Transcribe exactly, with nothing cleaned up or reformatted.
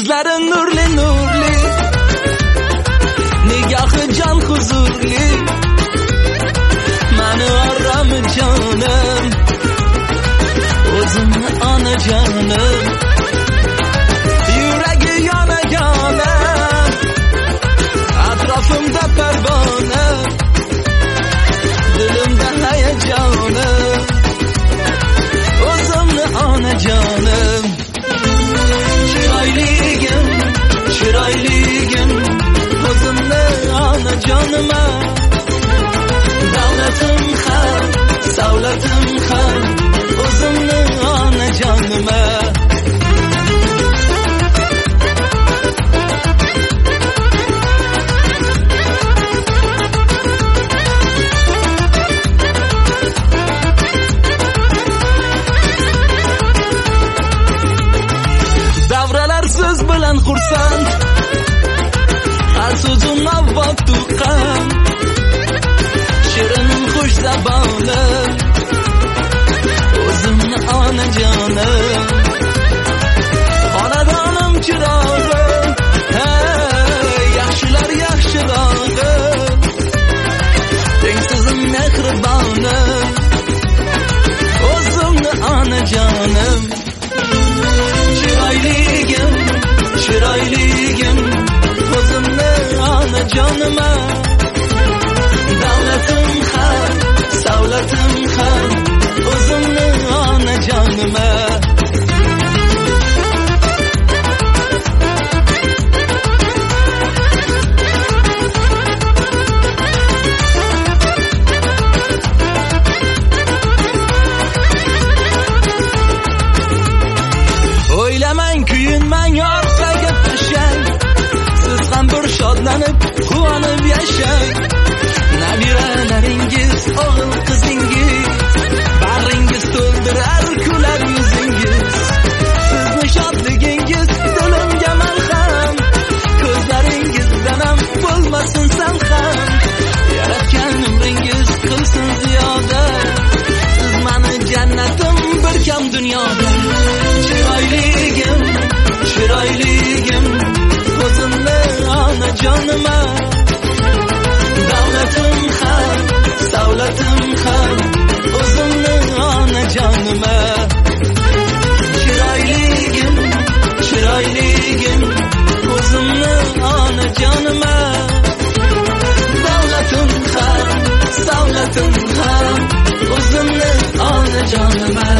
ko'zlarim nurli nurli, nigohi jon huzurli, mani orami jonim, o'zimni onajonim, yuragi yonajonim, atrofimda parvona, dilimda hayajonim, o'zimni onajonim. Chiroyligim, chiroyligim, o'zimni onajonima, davlatim ham, savlatim ham, o'zimni onajonima. Siz bilan xursand, har so'zim navbat tuqqan, shirin xush zabonim, o'zimni onajonim, xonadonim chirog'im, hey yaxshilar yaxshirog'im, tengsizim mehribonim, o'zimni onajonim. Chiroyligim, chiroyligim, o'zimni onajonima, davlatim ham, savlatim ham, o'zimni onajonima. O'ylamang, kuyinmang, orqaga tashlang, siz ham bir shodlanib, quvonib yashang. Nabiralaringiz, o'g'il qizingiz, bag'ringiz to'ldirar kular yuzingiz. Sizni shodligingiz dilimga malham, ko'zlaringizdan ham bo'lmasin salqam. Yaratgan umringiz qilsin ziyoda, siz mani jannatim bir kam dunyoda. Chiroyligim, chiroyligim, o'zimni onajonima, davlatim ham, savlatim ham, o'zimni onajonima. Chiroyligim, chiroyligim, o'zimni onajonima, davlatim ham, savlatim ham, o'zimni onajonima.